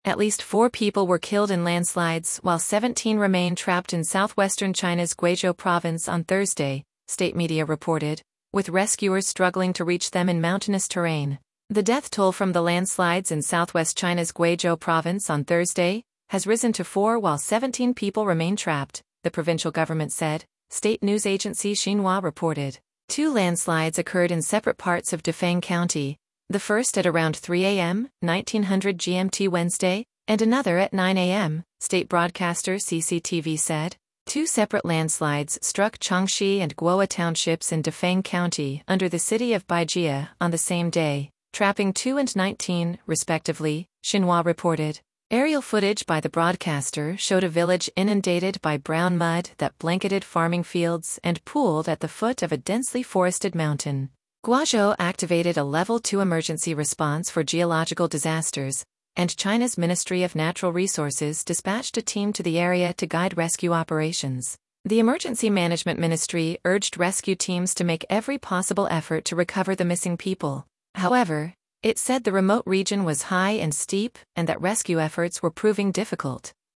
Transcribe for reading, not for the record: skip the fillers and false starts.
At least 4 people were killed in landslides while 17 remain trapped in southwestern China's Guizhou province on Thursday, state media reported, with rescuers struggling to reach them in mountainous terrain. The death toll from the landslides in southwest China's Guizhou province on Thursday has risen to 4 while 17 people remain trapped, the provincial government said, state news agency Xinhua reported. 2 landslides occurred in separate parts of Dafang County, the first at around 3 a.m., 1900 GMT Wednesday, and another at 9 a.m., state broadcaster CCTV said. 2 separate landslides struck Changxi and Guoa townships in Dafang County under the city of Baijia on the same day, trapping 2 and 19, respectively, Xinhua reported. Aerial footage by the broadcaster showed a village inundated by brown mud that blanketed farming fields and pooled at the foot of a densely forested mountain. Guizhou activated a Level 2 emergency response for geological disasters, and China's Ministry of Natural Resources dispatched a team to the area to guide rescue operations. The Emergency Management Ministry urged rescue teams to make every possible effort to recover the missing people. However, it said the remote region was high and steep and that rescue efforts were proving difficult.